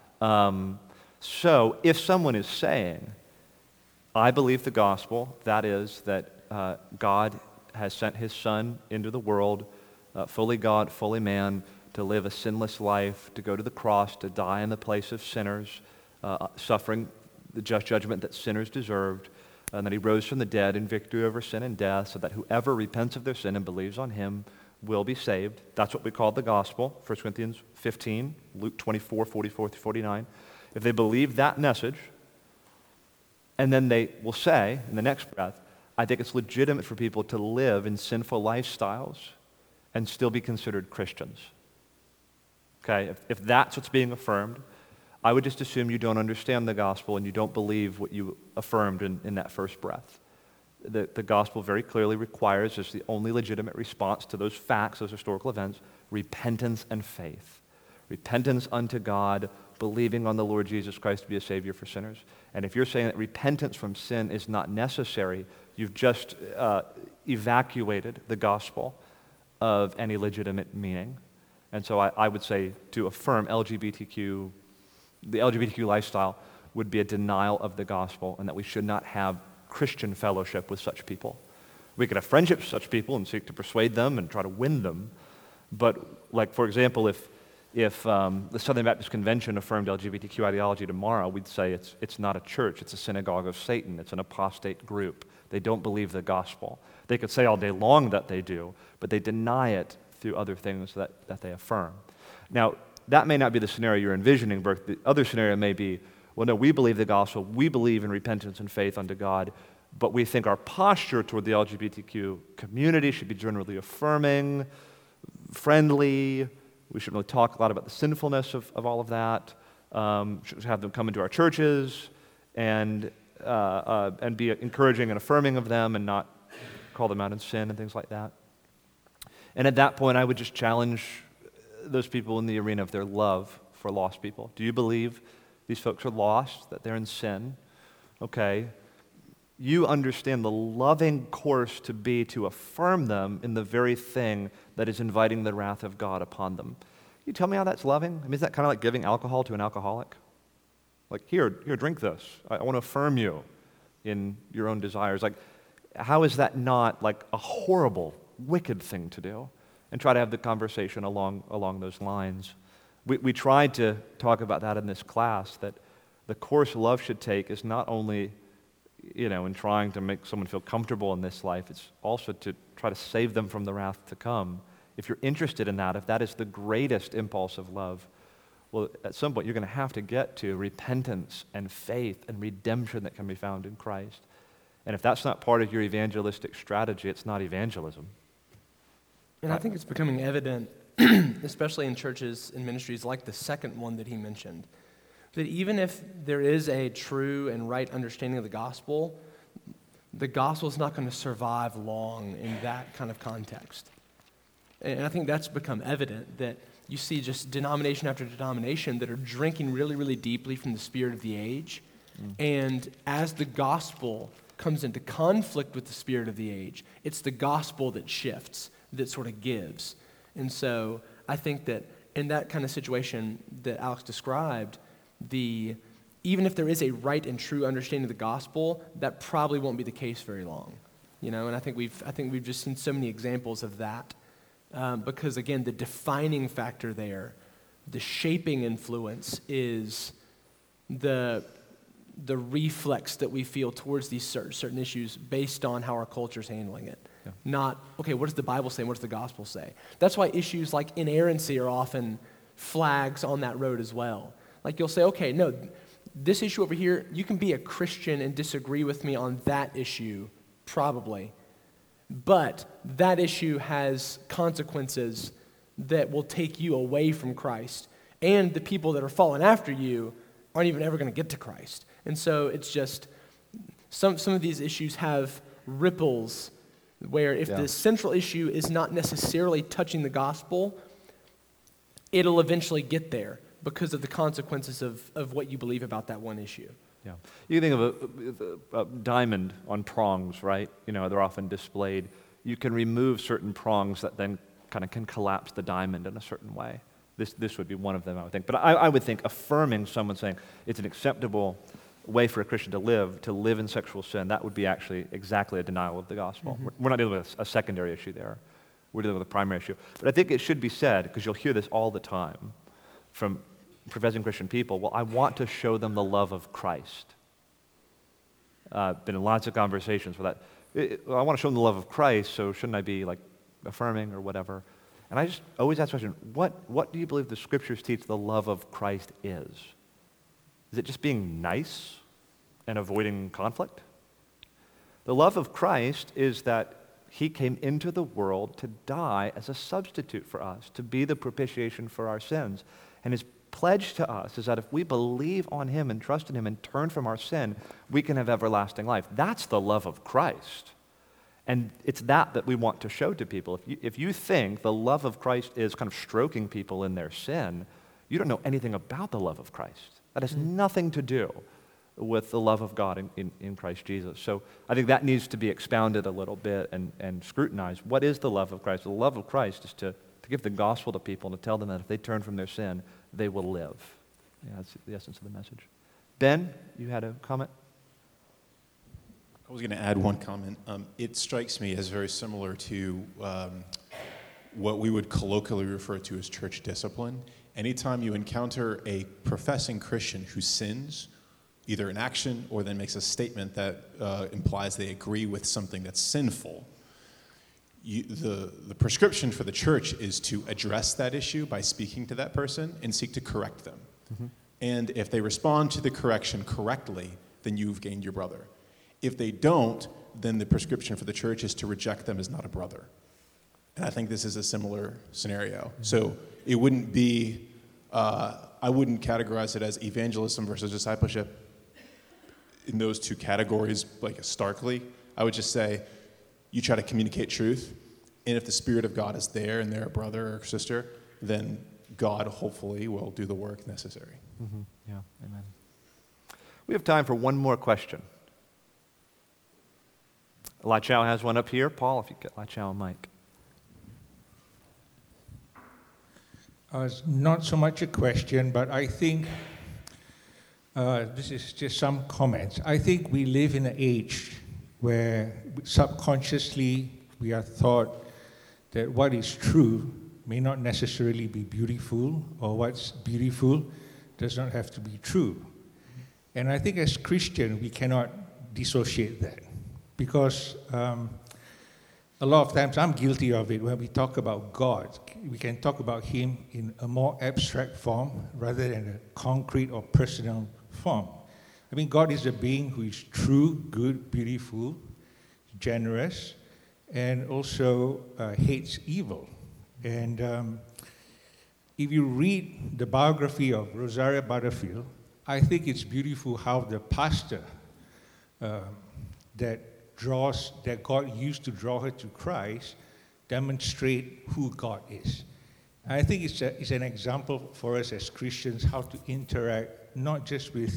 So if someone is saying, I believe the gospel, that is that God has sent his Son into the world, fully God, fully man, to live a sinless life, to go to the cross, to die in the place of sinners, suffering the just judgment that sinners deserved, and that he rose from the dead in victory over sin and death, so that whoever repents of their sin and believes on him will be saved. That's what we call the gospel, 1 Corinthians 15, Luke 24, 44 through 49. If they believe that message, and then they will say, in the next breath, I think it's legitimate for people to live in sinful lifestyles and still be considered Christians. Okay, if that's what's being affirmed, I would just assume you don't understand the gospel and you don't believe what you affirmed in that first breath. The gospel very clearly requires, as the only legitimate response to those facts, those historical events, repentance and faith. Repentance unto God, believing on the Lord Jesus Christ to be a Savior for sinners. And if you're saying that repentance from sin is not necessary, you've just evacuated the gospel of any legitimate meaning. And so I would say to affirm the LGBTQ lifestyle would be a denial of the gospel, and that we should not have Christian fellowship with such people. We could have friendship with such people and seek to persuade them and try to win them. But, like, for example, if the Southern Baptist Convention affirmed LGBTQ ideology tomorrow, we'd say it's not a church, it's a synagogue of Satan, it's an apostate group. They don't believe the gospel. They could say all day long that they do, but they deny it through other things that they affirm. Now, that may not be the scenario you're envisioning, Burke. The other scenario may be, well, no, we believe the gospel, we believe in repentance and faith unto God, but we think our posture toward the LGBTQ community should be generally affirming, friendly. We shouldn't really talk a lot about the sinfulness of all of that. Should have them come into our churches and be encouraging and affirming of them and not call them out in sin and things like that. And at that point, I would just challenge those people in the arena of their love for lost people. Do you believe these folks are lost, that they're in sin? Okay. You understand the loving course to be to affirm them in the very thing that is inviting the wrath of God upon them. Can you tell me how that's loving? I mean, is that kind of like giving alcohol to an alcoholic? Like, here, drink this. I want to affirm you in your own desires. Like, how is that not like a horrible, wicked thing to do? And try to have the conversation along those lines. We tried to talk about that in this class, that the course love should take is not only, in trying to make someone feel comfortable in this life, it's also to try to save them from the wrath to come. If you're interested in that, if that is the greatest impulse of love, well, at some point you're going to have to get to repentance and faith and redemption that can be found in Christ. And if that's not part of your evangelistic strategy, it's not evangelism. And I think it's becoming evident, especially in churches and ministries like the second one that he mentioned, that even if there is a true and right understanding of the gospel is not going to survive long in that kind of context. And I think that's become evident, that you see just denomination after denomination that are drinking really, really deeply from the spirit of the age. And as the gospel comes into conflict with the spirit of the age, it's the gospel that shifts, that sort of gives. And so I think that in that kind of situation that Alex described, even if there is a right and true understanding of the gospel, that probably won't be the case very long. And I think we've just seen so many examples of that. Because again, the defining factor there, the shaping influence, is the reflex that we feel towards these certain issues based on how our culture's handling it. Yeah. Not, okay, what does the Bible say and what does the gospel say? That's why issues like inerrancy are often flags on that road as well. Like you'll say, okay, no, this issue over here, you can be a Christian and disagree with me on that issue, probably. But that issue has consequences that will take you away from Christ. And the people that are following after you aren't even ever going to get to Christ. And so it's just, some of these issues have ripples where if the central issue is not necessarily touching the gospel, it'll eventually get there because of the consequences of what you believe about that one issue. Yeah, you think of a diamond on prongs, right? They're often displayed. You can remove certain prongs that then kind of can collapse the diamond in a certain way. This would be one of them, I would think. But I would think affirming someone saying it's an acceptable way for a Christian to live in sexual sin, that would be actually exactly a denial of the gospel. Mm-hmm. We're not dealing with a secondary issue there. We're dealing with a primary issue. But I think it should be said, because you'll hear this all the time from professing Christian people, well, I want to show them the love of Christ. Been in lots of conversations for that. I want to show them the love of Christ, so shouldn't I be like affirming or whatever? And I just always ask the question, what do you believe the scriptures teach the love of Christ is? Is it just being nice and avoiding conflict? The love of Christ is that he came into the world to die as a substitute for us, to be the propitiation for our sins. And his pledge to us is that if we believe on him and trust in him and turn from our sin, we can have everlasting life. That's the love of Christ. And it's that we want to show to people. If you think the love of Christ is kind of stroking people in their sin, you don't know anything about the love of Christ. That has nothing to do with the love of God in Christ Jesus. So I think that needs to be expounded a little bit and scrutinized. What is the love of Christ? The love of Christ is to give the gospel to people and to tell them that if they turn from their sin, they will live. Yeah, that's the essence of the message. Ben, you had a comment? I was going to add one comment. It strikes me as very similar to what we would colloquially refer to as church discipline. Anytime you encounter a professing Christian who sins, either in action or then makes a statement that implies they agree with something that's sinful, the prescription for the church is to address that issue by speaking to that person and seek to correct them. Mm-hmm. And if they respond to the correction correctly, then you've gained your brother. If they don't, then the prescription for the church is to reject them as not a brother. And I think this is a similar scenario. Mm-hmm. So it wouldn't be, I wouldn't categorize it as evangelism versus discipleship in those two categories, like starkly. I would just say, you try to communicate truth, and if the Spirit of God is there and they're a brother or sister, then God hopefully will do the work necessary. Mm-hmm. Yeah, amen. We have time for one more question. Lai Chao has one up here. Paul, if you get Lai Chao a mic. It's not so much a question, but I think this is just some comments. I think we live in an age where subconsciously we are taught that what is true may not necessarily be beautiful, or what's beautiful does not have to be true. And I think as Christians, we cannot dissociate that, because a lot of times I'm guilty of it. When we talk about God, we can talk about Him in a more abstract form rather than a concrete or personal form. I mean, God is a being who is true, good, beautiful, generous, and also hates evil. And if you read the biography of Rosaria Butterfield, I think it's beautiful how the pastor that God used to draw her to Christ demonstrate who God is. And I think it's an example for us as Christians how to interact not just with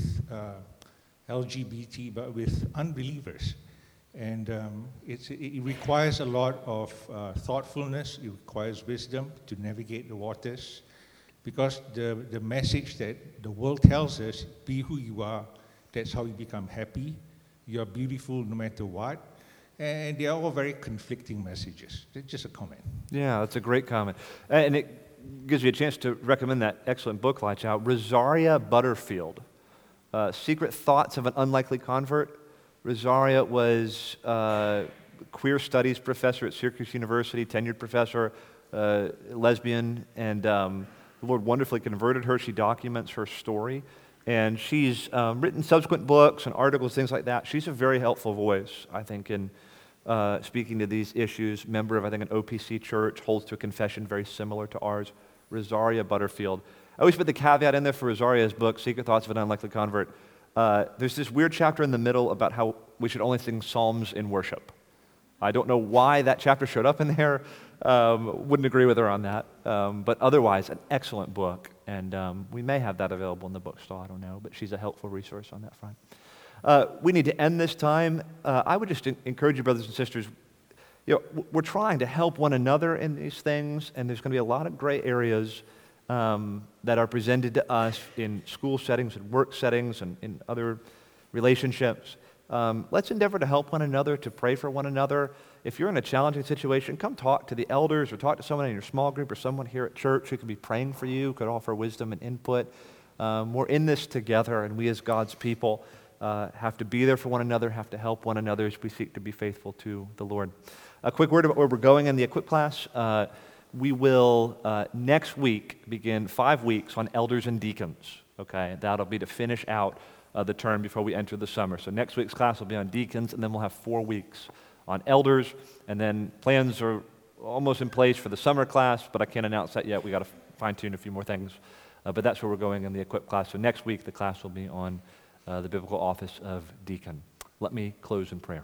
LGBT, but with unbelievers. And it requires a lot of thoughtfulness. It requires wisdom to navigate the waters, because the message that the world tells us, be who you are, that's how you become happy. You're beautiful no matter what. And they are all very conflicting messages. That's just a comment. Yeah, that's a great comment. And it gives you a chance to recommend that excellent book, Lai Chao, Rosaria Butterfield, Secret Thoughts of an Unlikely Convert. Rosaria was a queer studies professor at Syracuse University, tenured professor, lesbian, and the Lord wonderfully converted her. She documents her story. And she's written subsequent books and articles, things like that. She's a very helpful voice, I think, in speaking to these issues. Member of, I think, an OPC church, holds to a confession very similar to ours. Rosaria Butterfield. I always put the caveat in there for Rosaria's book, Secret Thoughts of an Unlikely Convert. There's this weird chapter in the middle about how we should only sing psalms in worship. I don't know why that chapter showed up in there. Wouldn't agree with her on that. But otherwise, an excellent book. And we may have that available in the bookstore, I don't know. But she's a helpful resource on that front. We need to end this time. I would just encourage you, brothers and sisters, we're trying to help one another in these things. And there's going to be a lot of gray areas that are presented to us in school settings and work settings and in other relationships. Let's endeavor to help one another, to pray for one another. If you're in a challenging situation, come talk to the elders or talk to someone in your small group or someone here at church who can be praying for you, could offer wisdom and input. We're in this together, and we as God's people have to be there for one another, have to help one another as we seek to be faithful to the Lord. A quick word about where we're going in the Equip class. We will, next week, begin 5 weeks on elders and deacons. Okay, that'll be to finish out the term before we enter the summer. So next week's class will be on deacons, and then we'll have 4 weeks on elders, and then plans are almost in place for the summer class, but I can't announce that yet. We got to fine-tune a few more things, but that's where we're going in the Equip class. So next week, the class will be on the biblical office of deacon. Let me close in prayer.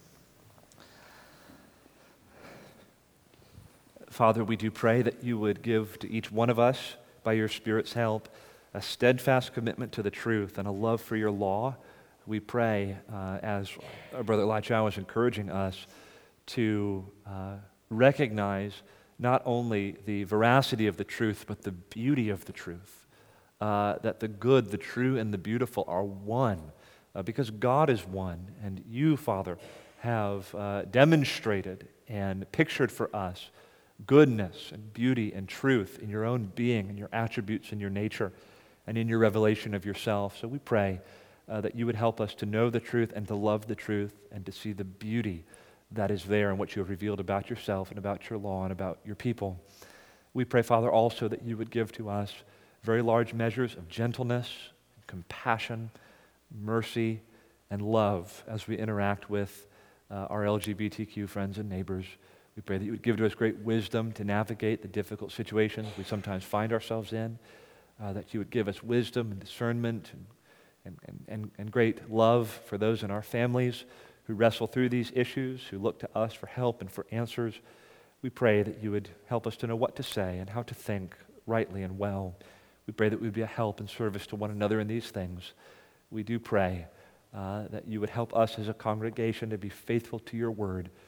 Father, we do pray that you would give to each one of us, by your Spirit's help, a steadfast commitment to the truth and a love for your law. We pray, as our brother Lai Chao was encouraging us, to recognize not only the veracity of the truth, but the beauty of the truth. That the good, the true, and the beautiful are one, because God is one, and you, Father, have demonstrated and pictured for us goodness and beauty and truth in your own being and your attributes and your nature and in your revelation of yourself. So we pray that you would help us to know the truth and to love the truth and to see the beauty that is there in what you have revealed about yourself and about your law and about your people. We pray, Father, also that you would give to us very large measures of gentleness, compassion, mercy, and love as we interact with our LGBTQ friends and neighbors. We pray that you would give to us great wisdom to navigate the difficult situations we sometimes find ourselves in, that you would give us wisdom and discernment and great love for those in our families who wrestle through these issues, who look to us for help and for answers. We pray that you would help us to know what to say and how to think rightly and well. We pray that we would be a help and service to one another in these things. We do pray that you would help us as a congregation to be faithful to your word,